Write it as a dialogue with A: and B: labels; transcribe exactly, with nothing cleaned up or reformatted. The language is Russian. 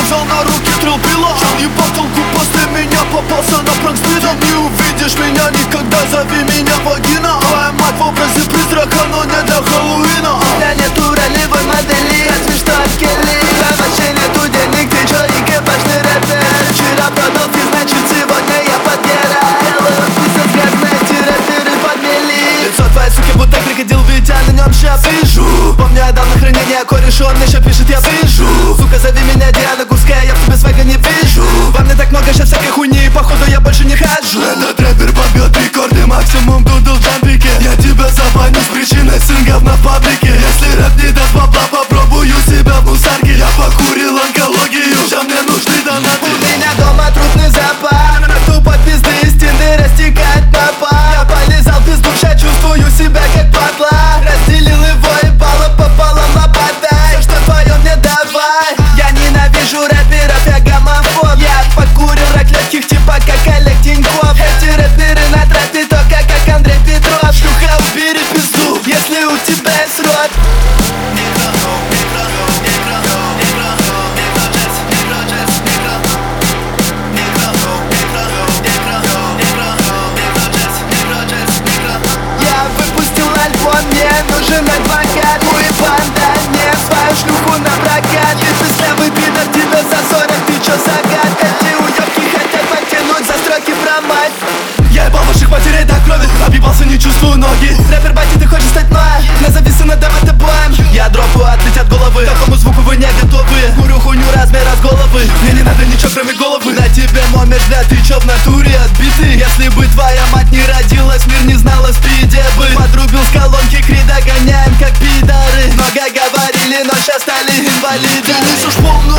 A: взял на руки трилпила. И по толку после меня попался на пранк с видом. Не увидишь меня никогда, зови меня вагина. Твоя мать в образе призрака, но не для Хэллоуина.
B: Я нету ролевой модели, разве что от Келли. Да вообще нету денег, ты чё, икэпэшный рэпер. Вчера продал ты, значит сегодня я под гера. Делаю писать грязно, эти рэперы подмели. Лицо твоей суки будто крокодил, ведь я на нем щас вижу. Помню, я дал на хранение кореш, он еще пишет, я вижу. Сука, зови меня Диана Гурская, я в тебе свега не вижу. Во мне так много сейчас всякой хуйни, походу я больше не хожу.
A: Этот рэпер побьет рекорды, максимум дудл в джампике. Я тебя забаню с причиной сын говна в паблике. Если рэп не даст бабла, попробую себя в мусорке. Я покурил онкологию, сейчас мне нужны донаты.
B: У меня дома трудный запах, тупо пизды из стены растекает на пол. Я полезал в пизду, ща чувствую себя как падла. Разделил его ебало пополам, нападай. Все, что твое, мне давай. Я ненавижу рэперов, я гомофоб. Я покурил рак легких, типа как Олег Тиньков. Эти рэперы на трапе только как Андрей Петров. Шлюха, убери пизду, если у тебя есть рот. Мне нужен адвокат, мой банда, не свою шлюху на прокат. Ты пислявый пидор, тебе за сорок, ты чё загад? Эти уёбки хотят подтянуть за строки про мать. Я ебал ваших матерей до крови, объебался, не чувствую ноги. Рэпер батя, ты хочешь стать мной? Назови сына, давай ты боем. Я дропаю, отлетят головы, к такому звуку вы не готовы. Курю хуйню размера с головы, мне не надо ничего кроме головы. На тебе мой медля, ты чё в натуре отбитый? Если бы твоя мать не родилась, мир не знала спиде бы. Подрубил с колонки крида, гоняем как пидоры. Много говорили, но сейчас стали инвалиды.
A: Ты несешь полную